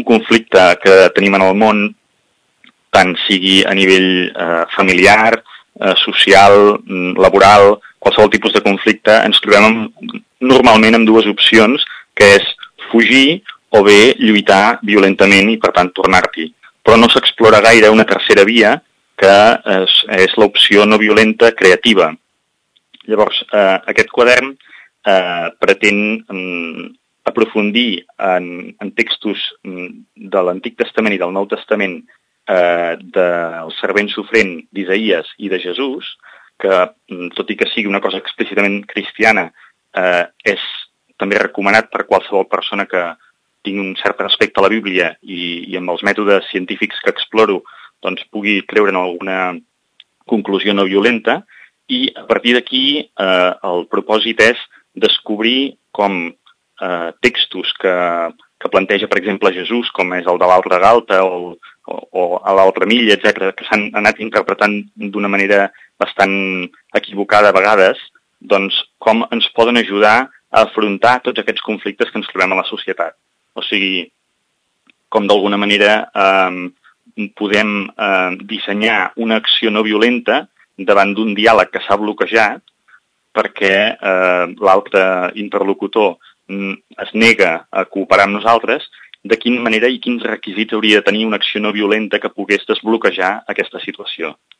conflicte que tenim en el món, tant sigui a nivell familiar, social, laboral, qualsevol tipus de conflicte, ens trobem normalment amb dues opcions, que és fugir o bé lluitar violentament i, per tant, tornar-t'hi. Però no s'explora gaire una tercera via, que és l'opció no violenta creativa. Llavors, aquest quadern pretén aprofundir en textos de l'Antic Testament i del Nou Testament del servent sofrent d'Isaïes i de Jesús, que, tot i que sigui una cosa explícitament cristiana, és també recomanat per qualsevol persona que tingui un cert respecte a la Bíblia i amb els mètodes científics que exploro doncs pugui creure en alguna conclusió no violenta, i a partir d'aquí el propòsit és descobrir com textos que planteja, per exemple, Jesús, com és el de l'altra galta o a l'altra milla, etc., que s'han anat interpretant d'una manera bastant equivocada a vegades, doncs com ens poden ajudar a afrontar tots aquests conflictes que ens trobem a la societat. O sigui, com d'alguna manera podem dissenyar una acció no violenta davant d'un diàleg que s'ha bloquejat perquè l'altre interlocutor es nega a cooperar amb nosaltres, de quina manera i quins requisits hauria de tenir una acció no violenta que pogués desbloquejar aquesta situació.